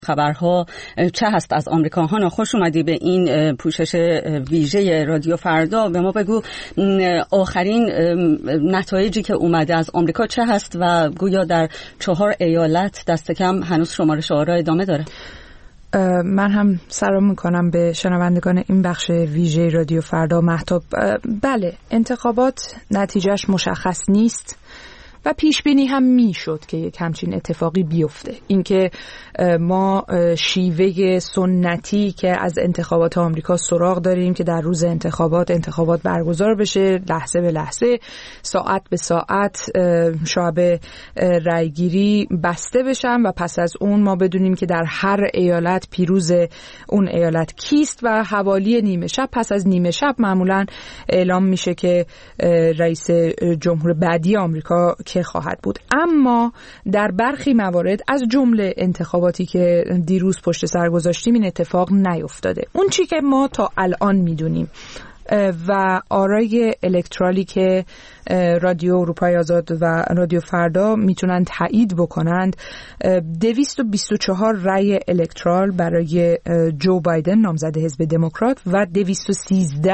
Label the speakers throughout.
Speaker 1: خبرها چه هست از آمریکا؟ هانا خوش اومدی به این پوشش ویژه رادیو فردا. به ما بگو آخرین نتایجی که اومده از آمریکا چه هست و گویا در 4 ایالت دست کم هنوز شمارش آرا ادامه داره.
Speaker 2: من هم سلام میکنم به شنوندگان این بخش ویژه رادیو فردا. مهتاب، بله، انتخابات نتیجهش مشخص نیست و پیش بینی هم میشد که یک همچین اتفاقی بیفته. اینکه ما شیوه سنتی که از انتخابات آمریکا سراغ داریم که در روز انتخابات برگزار بشه، لحظه به لحظه، ساعت به ساعت شعب رایگیری بسته بشن و پس از اون ما بدونیم که در هر ایالت پیروز اون ایالت کیست و حوالی نیمه شب، پس از نیمه شب معمولا اعلام میشه که رئیس جمهور بعدی آمریکا که خواهد بود. اما در برخی موارد از جمله انتخاباتی که دیروز پشت سر گذاشتیم این اتفاق نیفتاده. اون چی که ما تا الان میدونیم و آرای الکترالی که رادیو اروپای آزاد و رادیو فردا میتونن تایید بکنند، 224 رأی الکترال برای جو بایدن نامزد حزب دموکرات و 213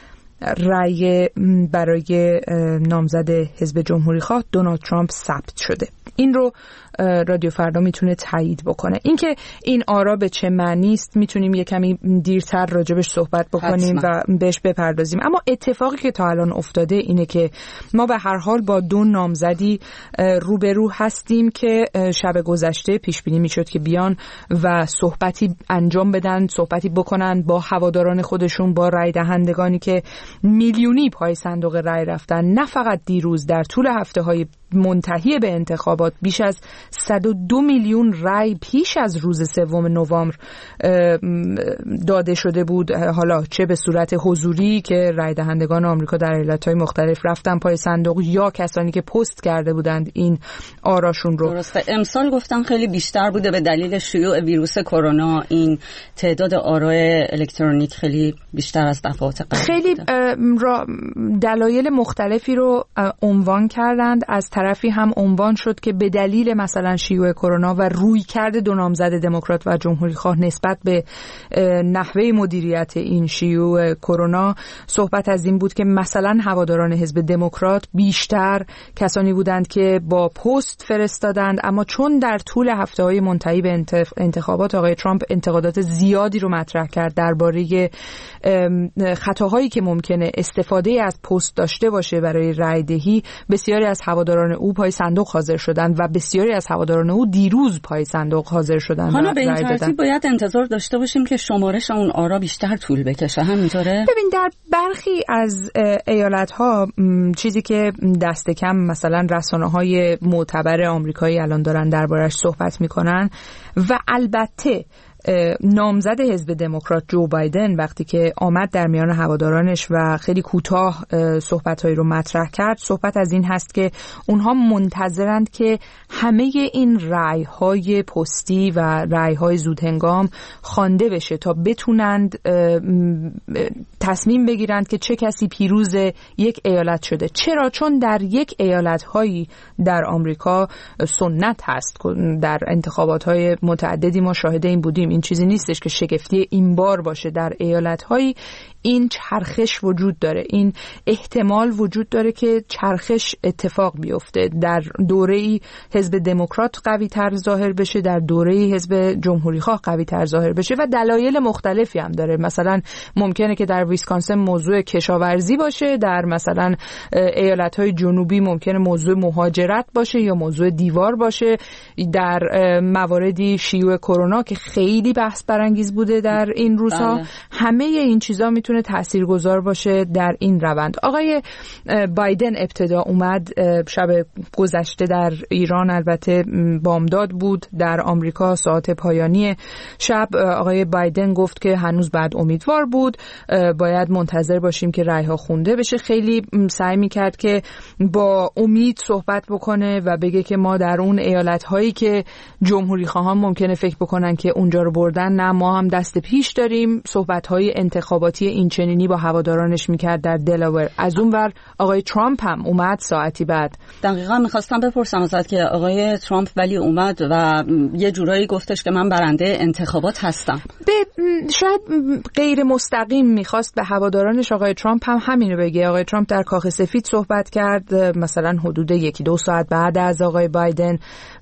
Speaker 2: رأی برای نامزد حزب جمهوری خواه دونالد ترامپ ثبت شده. این رو رادیو فردا میتونه تایید بکنه. اینکه این آرا به چه معنی است میتونیم یه کمی دیرتر راجبش صحبت بکنیم و بهش بپردازیم. اما اتفاقی که تا الان افتاده اینه که ما به هر حال با 2 نامزدی روبرو هستیم که شب گذشته پیش بینی میشد که بیان و صحبتی انجام بدن، صحبتی بکنن با هواداران خودشون، با رای دهندگانی که میلیونی پای صندوق رای رفتن. نه فقط دیروز، در طول هفته‌های منتهی به انتخابات بیش از 102 میلیون رای پیش از روز 3 نوامبر داده شده بود، حالا چه به صورت حضوری که رای دهندگان آمریکا در ایالت‌های مختلف رفتن پای صندوق یا کسانی که پست کرده بودند این آراشون رو.
Speaker 1: درسته. امسال گفتم خیلی بیشتر بوده به دلیل شیوع ویروس کرونا. این تعداد آرای الکترونیک خیلی بیشتر از دفعات قبل
Speaker 2: خیلی دلایل مختلفی رو عنوان کردند. از طرفی هم عنوان شد که به دلیل مثلا شیوع کرونا و رویکرد 2 نامزد دموکرات و جمهوری خواه نسبت به نحوه مدیریت این شیوع کرونا، صحبت از این بود که مثلا هواداران حزب دموکرات بیشتر کسانی بودند که با پست فرستادند، اما چون در طول هفته‌های منتهی به انتخابات آقای ترامپ انتقادات زیادی رو مطرح کرد درباره خطاهایی که ممکنه استفاده از پست داشته باشه برای رای دهی، بسیاری از هواداران او پای صندوق حاضر شدند و بسیاری از هواداران او دیروز پای صندوق حاضر شدند.
Speaker 1: حالا به این ترتیب باید انتظار داشته باشیم که شمارش اون آرا بیشتر طول بکشه، همینطوره؟
Speaker 2: ببین، در برخی از ایالت‌ها چیزی که دست کم مثلا رسانه‌های معتبر آمریکایی الان دارن دربارش صحبت می‌کنن و البته نامزد حزب دموکرات جو بایدن وقتی که آمد در میان هوادارانش و خیلی کوتاه صحبت‌هایی رو مطرح کرد، صحبت از این هست که اونها منتظرند که همه این رأی‌های پستی و رأی‌های زودهنگام خوانده بشه تا بتونند تصمیم بگیرند که چه کسی پیروز یک ایالت شده. چرا؟ چون در یک ایالت‌هایی در آمریکا سنت هست. در انتخابات‌های متعددی ما شاهد این بودیم. این چیزی نیستش که شگفتی این بار باشه. در ایالت‌هایی این چرخش وجود داره، این احتمال وجود داره که چرخش اتفاق بیفته. در دوره‌ای حزب دموکرات قوی تر ظاهر بشه، در دوره‌ای حزب جمهوری خواه قوی تر ظاهر بشه و دلایل مختلفی هم داره. مثلا ممکنه که در ویسکانسن موضوع کشاورزی باشه، در مثلا ایالت‌های جنوبی ممکنه موضوع مهاجرت باشه یا موضوع دیوار باشه، در مواردی شیوع کرونا که خیلی بحث برانگیز بوده در این روزها. همه این چیزا میتونه تاثیرگذار باشه در این روند. آقای بایدن ابتدا اومد شب گذشته در ایران، البته بامداد بود، در آمریکا ساعت پایانی شب آقای بایدن گفت که هنوز بعد امیدوار بود، باید منتظر باشیم که رأی‌ها خونده بشه. خیلی سعی میکرد که با امید صحبت بکنه و بگه که ما در اون ایالت‌هایی که جمهوری خواهان ممکنه فکر بکنن که اونجا رو بردن، نه، ما هم دست پیش داریم. صحبت‌های انتخاباتی این چنینی با هوادارانش میکرد در دلاور. از اون ور آقای ترامپ هم اومد ساعتی بعد.
Speaker 1: دقیقاً میخواستم بپرسم ازت که آقای ترامپ ولی اومد و یه جورایی گفتش که من برنده انتخابات هستم.
Speaker 2: شاید غیر مستقیم میخواست به هوادارانش آقای ترامپ هم همینو بگه. آقای ترامپ در کاخ سفید صحبت کرد مثلا حدود 1-2 ساعت بعد از آقای بایدن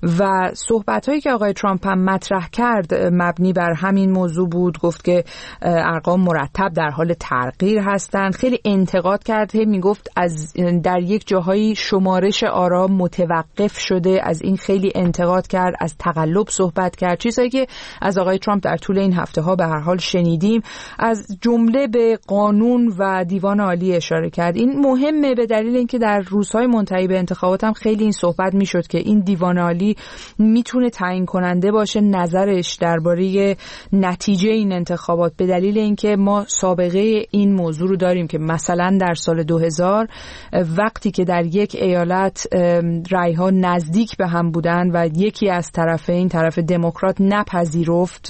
Speaker 2: و صحبت‌هایی که آقای ترامپ هم مطرح کرد مبنی بر همین موضوع بود. گفت که ارقام مرتب در حال تغییر هستند. خیلی انتقاد کرد، میگفت از در یک جاهایی شمارش آرا متوقف شده. از این خیلی انتقاد کرد، از تقلب صحبت کرد، چیزایی که از آقای ترامپ در طول این هفته‌ها به هر حال شنیدیم. از جمله به قانون و دیوان عالی اشاره کرد. این مهمه به دلیل اینکه در روزهای منتهی به انتخابات هم خیلی این صحبت میشد که این دیوان عالی میتونه تعیین کننده باشه نظرش درباره نتیجه این انتخابات، به دلیل اینکه ما سابقه این موضوع رو داریم که مثلا در سال 2000 وقتی که در یک ایالت رأی‌ها نزدیک به هم بودن و یکی از طرفین، طرف دموکرات، نپذیرفت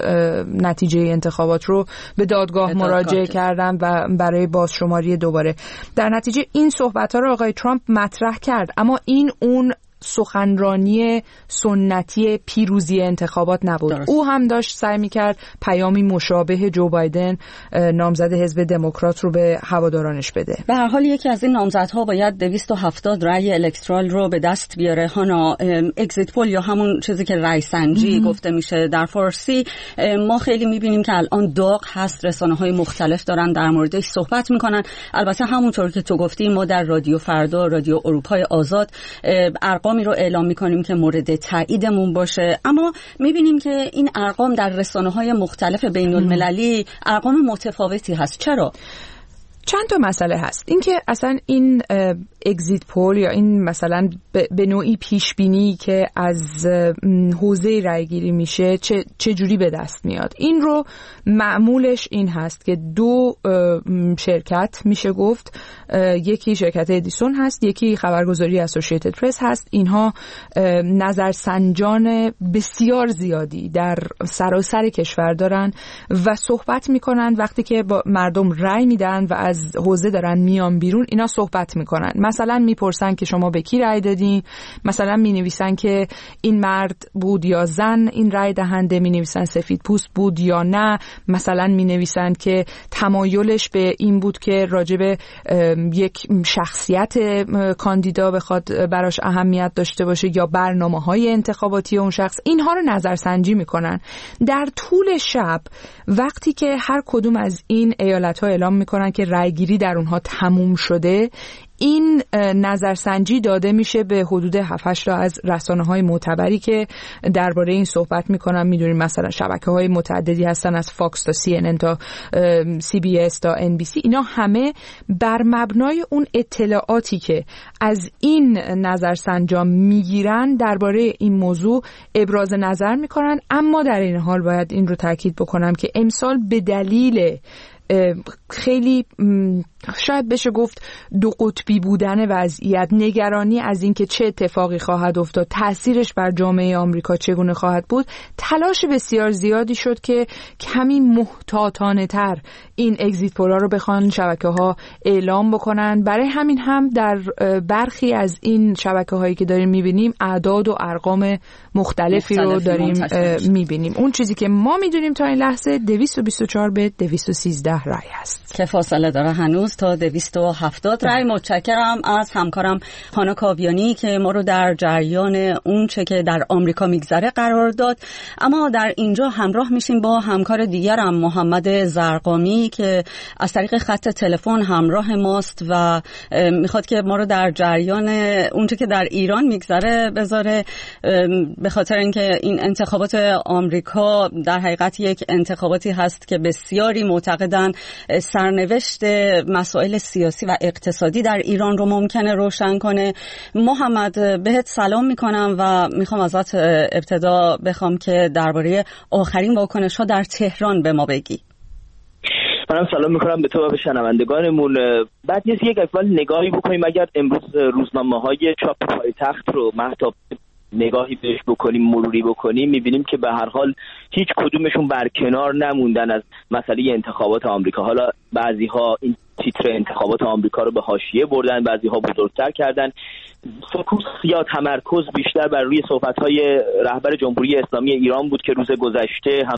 Speaker 2: نتیجه انتخابات رو، به دادگاه مراجعه کردن و برای بازشماری دوباره. در نتیجه این صحبت‌ها رو آقای ترامپ مطرح کرد، اما این اون سخنرانی سنتی پیروزی انتخابات نبود. درست. او هم داشت سعی می‌کرد پیامی مشابه جو بایدن نامزد حزب دموکرات رو به هوادارانش بده.
Speaker 1: به هر حال یکی از این نامزدها باید 270 رأی الکترال رو به دست بیاره. هانا، اگزیت پول یا همون چیزی که رأی سنجی گفته میشه در فارسی، ما خیلی می‌بینیم که الان داغ هست، رسانه‌های مختلف دارن در موردش صحبت می‌کنن. البته همونطور که تو گفتی ما در رادیو فردا، رادیو اروپای آزاد ارقامی رو اعلام می‌کنیم که مورد تاییدمون باشه، اما می‌بینیم که این ارقام در رسانه‌های مختلف بین‌المللی ارقام متفاوتی هست. چرا؟
Speaker 2: چند تا مسئله هست. اینکه اصلا این اگزیت پول یا این مثلا به نوعی پیش بینی که از حوزه رای گیری میشه چه جوری به دست میاد، این رو معمولش این هست که دو شرکت میشه گفت، یکی شرکت ادیسون هست، یکی خبرگزاری اسوسییتد پرس هست. اینها نظرسنجان بسیار زیادی در سراسر کشور دارن و صحبت میکنن. وقتی که با مردم رای میدن و از حوزه دارن میان بیرون، اینا صحبت میکنن. مثلا میپرسن که شما به کی رای دادین، مثلا مینویسن که این مرد بود یا زن این رای دهنده، مینویسن سفید پوست بود یا نه، مثلا مینویسن که تمایلش به این بود که راجب یک شخصیت کاندیدا بخواد براش اهمیت داشته باشه یا برنامه‌های انتخاباتی اون شخص. اینها رو نظرسنجی میکنن. در طول شب وقتی که هر کدوم از این ایالت‌ها اعلام میکنن که رایگیری در اونها تموم شده، این نظرسنجی داده میشه به حدود 7-8 تا از رسانه‌های معتبری که درباره این صحبت میکنن. میدونیم مثلا شبکه‌های متعددی هستن، از فاکس تا CNN تا CBS تا NBC. اینا همه بر مبنای اون اطلاعاتی که از این نظرسنجا میگیرن درباره این موضوع ابراز نظر میکنن. اما در این حال باید این رو تاکید بکنم که امسال به دلیل خیلی شاید بشه گفت دو قطبی بودن وضعیت، نگرانی از اینکه چه اتفاقی خواهد افتاد، تأثیرش بر جامعه آمریکا چگونه خواهد بود، تلاش بسیار زیادی شد که کمی محتاطانه تر این اگزیت پولا رو بخوان شبکه‌ها اعلام بکنن. برای همین هم در برخی از این شبکه‌هایی که داریم می‌بینیم اعداد و ارقام مختلفی رو داریم می‌بینیم. اون چیزی که ما می‌دونیم تا این لحظه 224 به 213 رای است
Speaker 1: که فاصله داره هنوز تا 270 رای. متشکرم از همکارم هانا کاویانی که ما رو در جریان اون چه که در آمریکا میگذره قرار داد. اما در اینجا همراه میشیم با همکار دیگرم محمد زرقامی که از طریق خط تلفن همراه ماست و میخواد که ما رو در جریان اون چه که در ایران میگذره بذاره، به خاطر اینکه این انتخابات آمریکا در حقیقت یک انتخاباتی هست که بسیاری معتقدن سرنوشت مسائل سیاسی و اقتصادی در ایران رو ممکنه روشن کنه. محمد، بهت سلام میکنم و میخوام ازت ابتدا بخوام که درباره آخرین واکنش‌ها در تهران به ما بگی.
Speaker 3: منم سلام میکنم به تو و به شنوندگانمون. بعد نیست یک اول نگاهی بکنیم. اگر امروز روزنامه‌های چاپ پایتخت رو مهتاب نگاهی بهش بکنیم، مروری بکنیم، میبینیم که به هر حال هیچ کدومشون برکنار نموندن از مسئله انتخابات آمریکا. حالا بعضی‌ها این تیتر انتخابات آمریکا رو به حاشیه بردن، بعضی‌ها بزرگتر کردن. فوکوس یا تمرکز بیشتر بر روی صحبت‌های رهبر جمهوری اسلامی ایران بود که روز گذشته هم